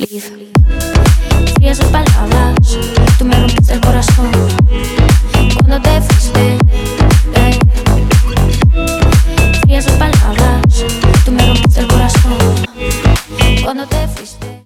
Leave. Frías sus palabras, tú me rompiste el corazón.